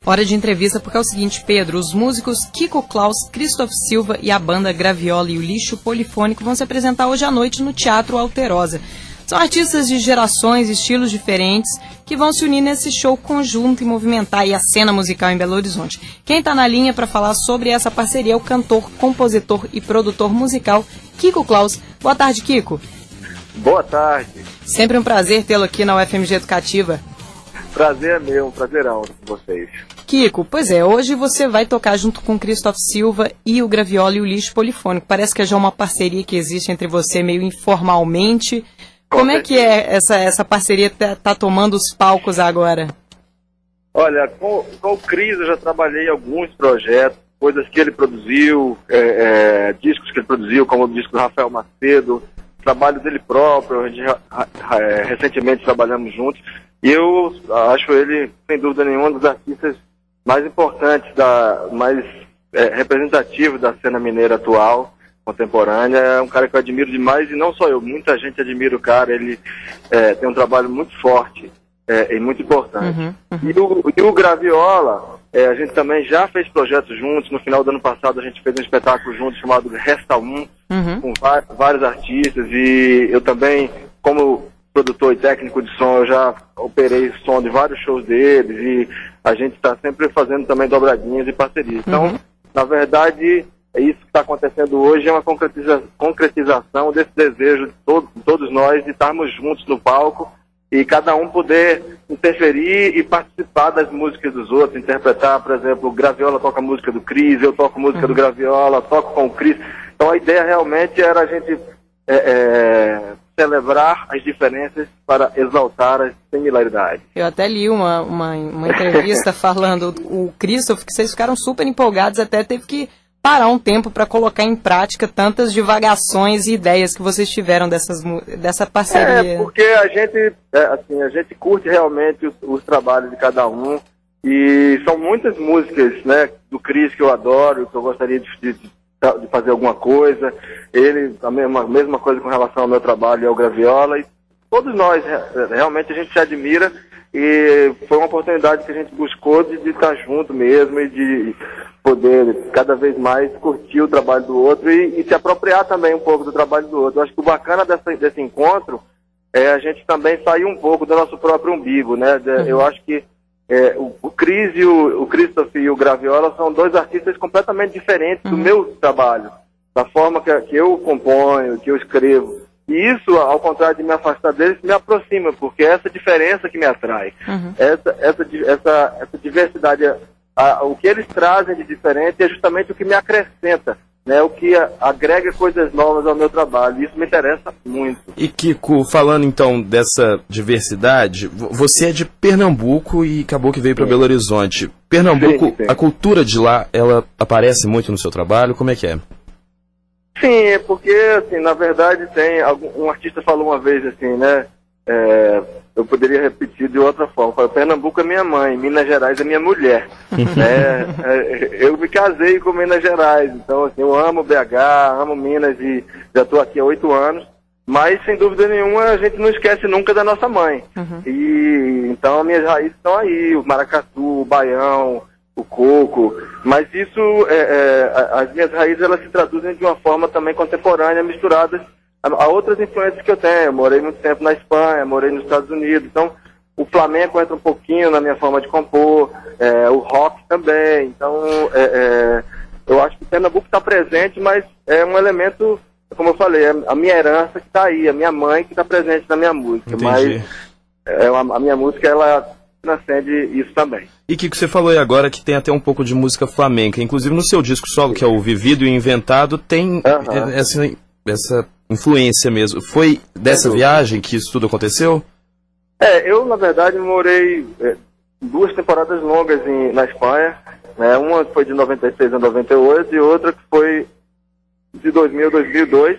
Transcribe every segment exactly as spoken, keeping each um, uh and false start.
Hora de entrevista, porque é o seguinte, Pedro, os músicos Kiko Klaus, Christoph Silva e a banda Graviola e o Lixo Polifônico vão se apresentar hoje à noite no Teatro Alterosa. São artistas de gerações e estilos diferentes que vão se unir nesse show conjunto e movimentar aí a cena musical em Belo Horizonte. Quem está na linha para falar sobre essa parceria é o cantor, compositor e produtor musical Kiko Klaus. Boa tarde, Kiko. Boa tarde. Sempre um prazer tê-lo aqui na U F M G Educativa. Prazer é meu, um prazerão com vocês. Kiko, pois é, hoje você vai tocar junto com o Christoph Silva e o Graviola e o Lixo Polifônico. Parece que é já uma parceria que existe entre você meio informalmente. Como é que é essa, essa parceria tá, tá tomando os palcos agora? Olha, com, com o Cris eu já trabalhei em alguns projetos, coisas que ele produziu, é, é, discos que ele produziu, como o disco do Rafael Macedo, trabalho dele próprio, a gente é, recentemente trabalhamos juntos. E eu acho ele, sem dúvida nenhuma, um dos artistas mais importantes, da, mais é, representativos da cena mineira atual, contemporânea. É um cara que eu admiro demais, e não só eu, muita gente admira o cara. Ele é, tem um trabalho muito forte é, e muito importante. Uhum, uhum. E, o, e o Graviola, é, a gente também já fez projetos juntos. No final do ano passado a gente fez um espetáculo junto chamado Resta um, uhum. com vários artistas, e eu também, como produtor e técnico de som, eu já operei som de vários shows deles, e a gente está sempre fazendo também dobradinhas e parcerias. Então, uhum. na verdade, é isso que está acontecendo hoje, é uma concretiza concretização desse desejo de, to de todos nós de estarmos juntos no palco e cada um poder interferir e participar das músicas dos outros, interpretar, por exemplo, o Graviola toca a música do Cris, eu toco a música uhum. do Graviola, toco com o Cris. Então a ideia realmente era a gente é, é, celebrar as diferenças para exaltar as similaridades. Eu até li uma, uma, uma entrevista falando, o Christoph, que vocês ficaram super empolgados, até teve que parar um tempo para colocar em prática tantas divagações e ideias que vocês tiveram dessas, dessa parceria. É, porque a gente, é, assim, a gente curte realmente os, os trabalhos de cada um, e são muitas músicas, né, do Cris que eu adoro, que eu gostaria de, de, de fazer alguma coisa. Ele, a mesma, mesma coisa com relação ao meu trabalho e ao Graviola, e todos nós, realmente a gente se admira, e foi uma oportunidade que a gente buscou de, de estar junto mesmo e de poder cada vez mais curtir o trabalho do outro e, e se apropriar também um pouco do trabalho do outro. Eu acho que o bacana dessa, desse encontro é a gente também sair um pouco do nosso próprio umbigo, né? De, uhum. Eu acho que é, o, o Cris e o, o Christoph e o Graviola são dois artistas completamente diferentes uhum. do meu trabalho, da forma que, que eu componho, que eu escrevo. E isso, ao contrário de me afastar deles, me aproxima, porque é essa diferença que me atrai. Uhum. Essa, essa, essa, essa diversidade, a, o que eles trazem de diferente é justamente o que me acrescenta, né? O que a, agrega coisas novas ao meu trabalho. Isso me interessa muito. E Kiko, falando então dessa diversidade, você é de Pernambuco e acabou que veio para Belo Horizonte. Pernambuco, sim, sim. A cultura de lá, ela aparece muito no seu trabalho? Como é que é? Sim, porque, assim, na verdade tem, algum, um artista falou uma vez, assim, né, é, eu poderia repetir de outra forma, falou, Pernambuco é minha mãe, Minas Gerais é minha mulher, né, é, eu me casei com Minas Gerais, então, assim, eu amo B H, amo Minas e já estou aqui há oito anos, mas, sem dúvida nenhuma, a gente não esquece nunca da nossa mãe, uhum. e, então, minhas raízes estão aí, o maracatu, o baião, o coco, mas isso, é, é, as minhas raízes, elas se traduzem de uma forma também contemporânea, misturadas a, a outras influências que eu tenho. Eu morei muito tempo na Espanha, morei nos Estados Unidos, então o flamenco entra um pouquinho na minha forma de compor, é, o rock também, então é, é, eu acho que o Pernambuco está presente, mas é um elemento, como eu falei, é a minha herança que está aí, a minha mãe que está presente na minha música. Entendi. Mas é, a, a minha música, ela transcende isso também. E Kiko, você falou aí agora que tem até um pouco de música flamenca, inclusive no seu disco solo, que é o Vivido e Inventado, tem uhum. essa, essa influência mesmo. Foi dessa é viagem que isso tudo aconteceu? É, eu na verdade morei é, duas temporadas longas em, na Espanha, né? Uma foi de noventa e seis a noventa e oito e outra que foi de dois mil a dois mil e dois.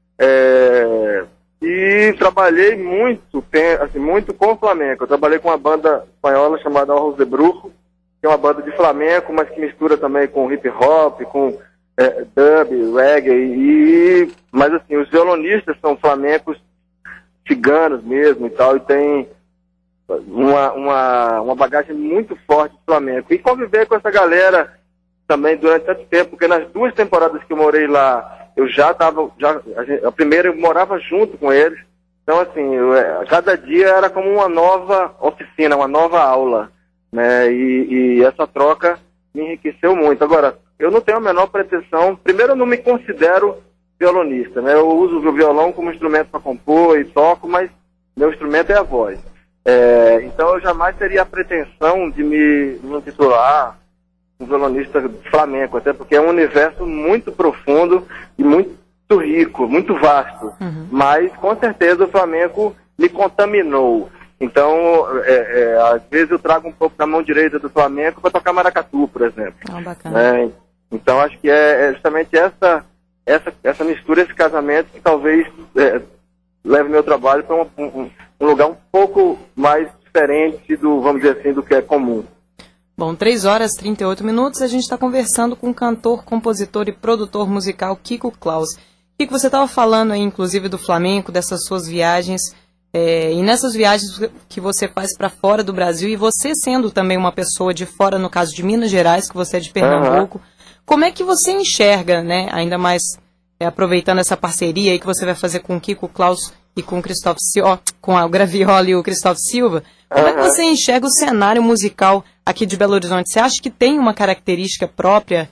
É... E trabalhei muito, assim, muito com flamenco. Eu trabalhei com uma banda espanhola chamada Ojos de Brujo, que é uma banda de flamenco, mas que mistura também com hip hop, com é, dub, reggae. E, mas assim, os violonistas são flamencos ciganos mesmo e tal, e tem uma, uma, uma bagagem muito forte do flamenco. E conviver com essa galera também durante tanto tempo, porque nas duas temporadas que eu morei lá, eu já estava, já, a, gente, a primeira eu morava junto com eles. Então, assim, eu, cada dia era como uma nova oficina, uma nova aula, né? E, e essa troca me enriqueceu muito. Agora, eu não tenho a menor pretensão. Primeiro, eu não me considero violonista, né? Eu uso o violão como instrumento para compor e toco, mas meu instrumento é a voz. É, então, eu jamais teria a pretensão de me, me intitular um violonista flamenco, até porque é um universo muito profundo e muito rico, muito vasto. Uhum. Mas, com certeza, o flamenco me contaminou. Então, é, é, às vezes eu trago um pouco da mão direita do flamenco para tocar maracatu, por exemplo. Ah, bacana. É, então, acho que é, é justamente essa, essa, essa mistura, esse casamento que talvez é, leve meu trabalho para um, um, um lugar um pouco mais diferente do, vamos dizer assim, do que é comum. Bom, três horas e trinta e oito minutos, a gente está conversando com o cantor, compositor e produtor musical Kiko Klaus. Kiko, você estava falando aí, inclusive, do flamenco, dessas suas viagens, é, e nessas viagens que você faz para fora do Brasil, e você sendo também uma pessoa de fora, no caso de Minas Gerais, que você é de Pernambuco, uhum. Como é que você enxerga, né, ainda mais é, aproveitando essa parceria aí que você vai fazer com o Kiko Klaus e com o Christoph Silva, com a Graviola e o Christoph Silva, como uhum. é que você enxerga o cenário musical aqui de Belo Horizonte? Você acha que tem uma característica própria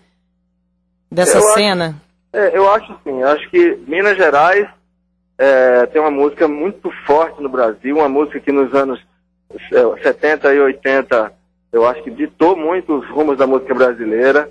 dessa eu cena? Acho, é, eu acho sim. Eu acho que Minas Gerais é, tem uma música muito forte no Brasil, uma música que nos anos setenta e oitenta eu acho que ditou muito os rumos da música brasileira.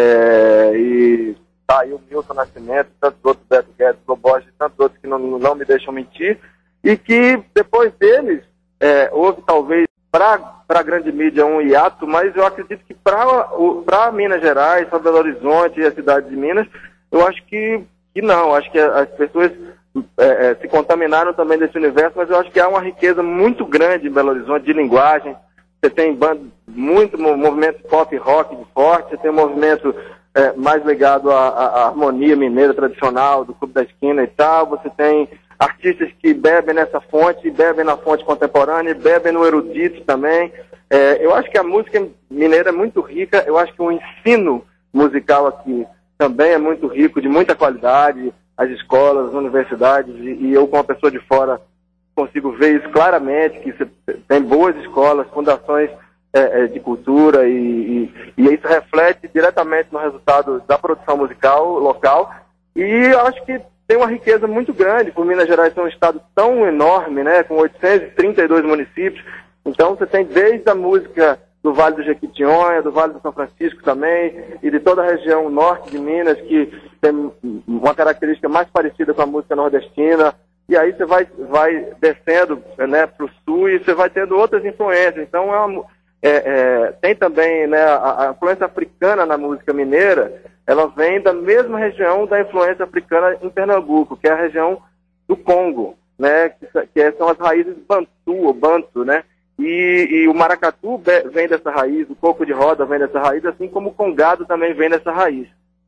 É, e tá aí o Milton Nascimento, tantos outros, Beto Guedes, Loborges, tantos outros que não, não me deixam mentir, e que depois deles é, houve talvez para a grande mídia um hiato, mas eu acredito que para Minas Gerais, para Belo Horizonte e a cidade de Minas, eu acho que, que não, acho que as pessoas é, é, se contaminaram também desse universo, mas eu acho que há uma riqueza muito grande em Belo Horizonte de linguagem. Você tem banda, muito movimento pop rock de forte, você tem um movimento é, mais ligado à, à harmonia mineira tradicional, do Clube da Esquina e tal, você tem artistas que bebem nessa fonte, bebem na fonte contemporânea, bebem no erudito também. É, eu acho que a música mineira é muito rica, eu acho que o ensino musical aqui também é muito rico, de muita qualidade, as escolas, as universidades, e, e eu, como uma pessoa de fora, consigo ver isso claramente, que tem boas escolas, fundações é, de cultura, e, e, e isso reflete diretamente no resultado da produção musical local, e eu acho que tem uma riqueza muito grande, por Minas Gerais ser um estado tão enorme, né, com oitocentos e trinta e dois municípios, então você tem desde a música do Vale do Jequitinhonha, do Vale do São Francisco também, e de toda a região norte de Minas, que tem uma característica mais parecida com a música nordestina. E aí você vai, vai descendo, né, para o sul e você vai tendo outras influências. Então, é uma, é, é, tem também, né, a, a influência africana na música mineira, ela vem da mesma região da influência africana em Pernambuco, que é a região do Congo, né, que, que são as raízes bantu, ou banto, né, e, e o maracatu vem dessa raiz, o coco de roda vem dessa raiz, assim como o congado também vem dessa raiz.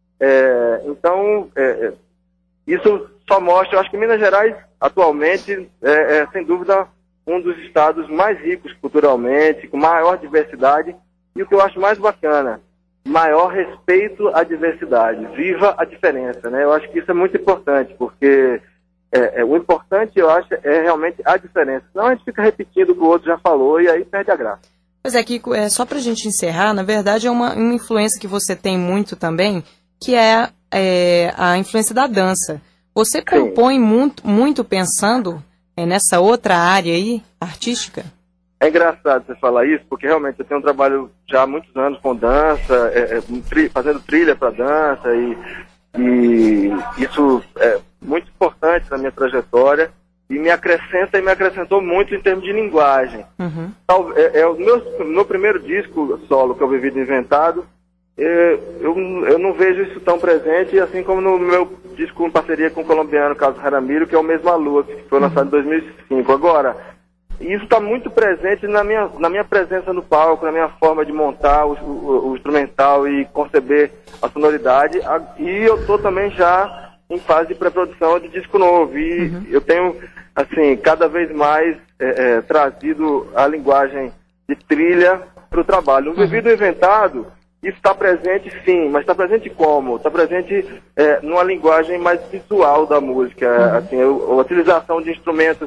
É, então, é, isso só mostra, eu acho que Minas Gerais, atualmente, é, é, sem dúvida, um dos estados mais ricos culturalmente, com maior diversidade, e o que eu acho mais bacana, maior respeito à diversidade, viva a diferença, né? Eu acho que isso é muito importante, porque é, é, o importante, eu acho, é realmente a diferença. Senão a gente fica repetindo o que o outro já falou, e aí perde a graça. Pois é, Kiko, é, só pra gente encerrar, na verdade é uma, uma influência que você tem muito também, que é, é a influência da dança. Você compõe muito, muito pensando é, nessa outra área aí, artística? É engraçado você falar isso, porque realmente eu tenho um trabalho já há muitos anos com dança, é, é, tri, fazendo trilha para dança, e, e isso é muito importante na minha trajetória, e me acrescenta e me acrescentou muito em termos de linguagem. Uhum. É, é o meu, meu primeiro disco solo que eu vivi de inventado, Eu, eu não vejo isso tão presente, assim como no meu disco em parceria com o colombiano Carlos Jaramillo, que é o Mesmo a Lua, que foi lançado em dois mil e cinco. Agora, isso está muito presente na minha, na minha presença no palco, na minha forma de montar o, o, o instrumental e conceber a sonoridade. E eu estou também já em fase de pré-produção de disco novo. E uhum. eu tenho, assim, cada vez mais é, é, trazido a linguagem de trilha para o trabalho. O Vivido e Inventado, isso está presente sim, mas está presente como? Está presente é, numa linguagem mais visual da música. Uhum. Assim, a, a utilização de instrumentos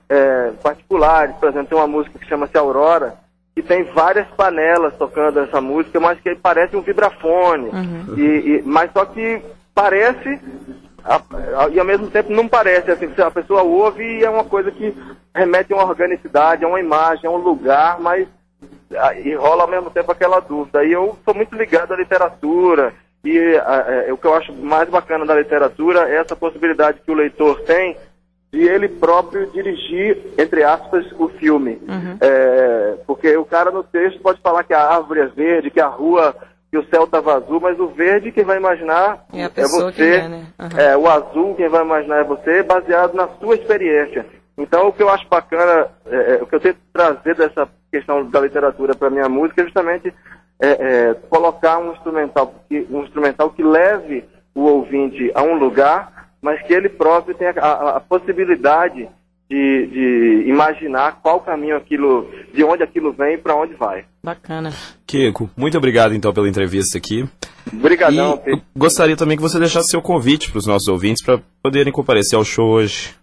é, particulares. Por exemplo, tem uma música que chama-se Aurora, que tem várias panelas tocando essa música, mas que parece um vibrafone. Uhum. E, e, mas só que parece, a, a, e ao mesmo tempo não parece. Assim, a pessoa ouve e é uma coisa que remete a uma organicidade, a uma imagem, a um lugar, mas a, e rola ao mesmo tempo aquela dúvida. E eu sou muito ligado à literatura, e a, a, o que eu acho mais bacana da literatura é essa possibilidade que o leitor tem de ele próprio dirigir, entre aspas, o filme. Uhum. É, porque o cara no texto pode falar que a árvore é verde, que a rua, que o céu estava azul, mas o verde quem vai imaginar é, a é você. É, né? Uhum. É, o azul quem vai imaginar é você, baseado na sua experiência. Então o que eu acho bacana, é, o que eu tento trazer dessa questão da literatura para a minha música é justamente é, é, colocar um instrumental, que, um instrumental que leve o ouvinte a um lugar, mas que ele próprio tenha a, a, a possibilidade de, de imaginar qual caminho aquilo, de onde aquilo vem e para onde vai. Bacana. Kiko, muito obrigado então pela entrevista aqui. Obrigadão, Pedro. Gostaria também que você deixasse seu convite para os nossos ouvintes para poderem comparecer ao show hoje.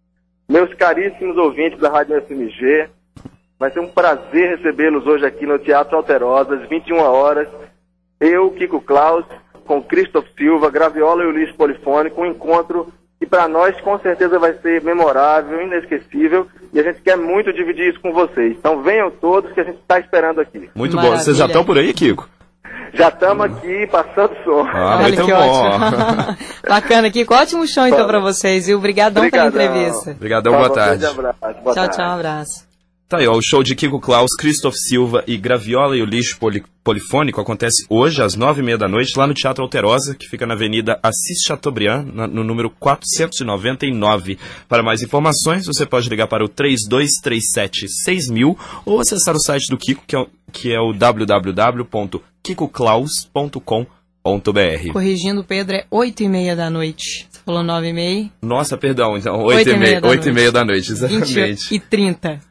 Meus caríssimos ouvintes da Rádio F M G, vai ser um prazer recebê-los hoje aqui no Teatro Alterosa, às vinte e uma horas. Eu, Kiko Klaus, com Christoph Silva, Graviola e Ulisses Polifônico, um encontro que para nós com certeza vai ser memorável, inesquecível, e a gente quer muito dividir isso com vocês. Então venham todos que a gente está esperando aqui. Muito Maravilha. Bom. Vocês já estão por aí, Kiko? Já estamos aqui passando som. Ah, Olha muito que bom. Ótimo. Bacana, Kiko. Ótimo show então para vocês, viu? Obrigadão, Obrigadão pela entrevista. Obrigadão, boa tarde. Um abraço. Boa tchau, tarde. tchau, um abraço. Tá aí, ó, o show de Kiko Klaus, Christoph Silva e Graviola e Ulisses Poli, Polifônico acontece hoje às nove e meia da noite lá no Teatro Alterosa, que fica na Avenida Assis Chateaubriand, na, no número quatrocentos e noventa e nove. Para mais informações, você pode ligar para o três dois três sete seis mil ou acessar o site do Kiko, que é, que é o w w w ponto kiko klaus ponto com ponto b r. Corrigindo, Pedro, é oito e meia da noite. Você falou nove e meia? Nossa, perdão, então, oito e meia da noite, exatamente. vinte e trinta.